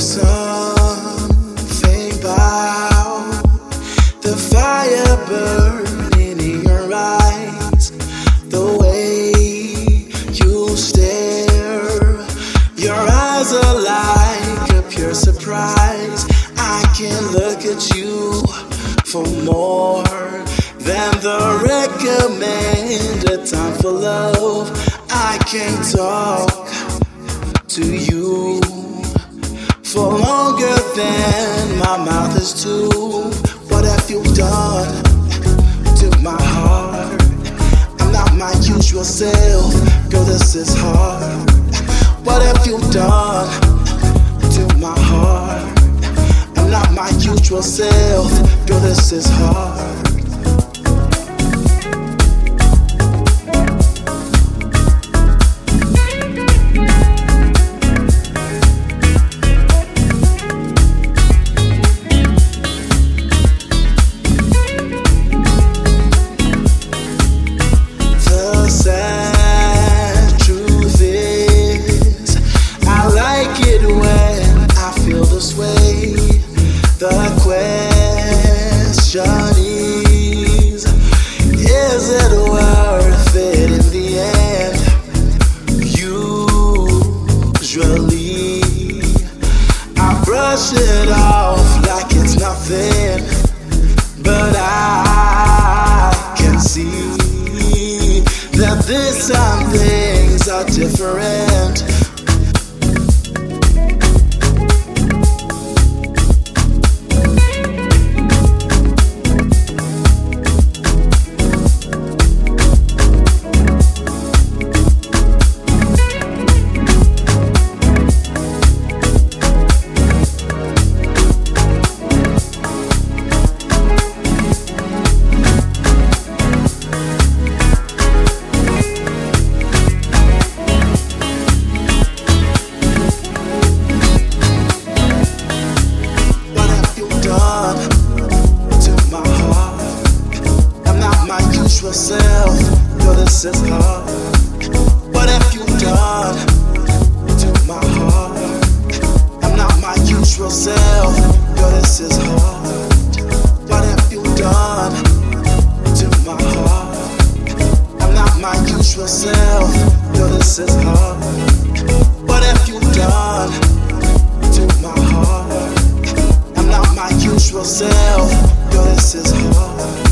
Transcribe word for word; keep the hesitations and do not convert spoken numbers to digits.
something about the fire burning in your eyes, the way you stare. Your eyes are like a pure surprise. I can't look at you for more than the recommended time for love. I can't talk to you for longer than my mouth is to. What have you done to my heart? I'm not my usual self, girl, this is hard. What have you done to my heart? I'm not my usual self, girl, this is hard. The question is, is it worth it in the end? Usually, I brush it off like it's nothing, but I can see that this time things are different. Self, girl, this is hard. What have you done to my heart? I'm not my usual self, girl, this is hard. What have you done to my heart? I'm not my usual self, girl, this is hard. What have you done to my heart? I'm not my usual self, girl, this is hard.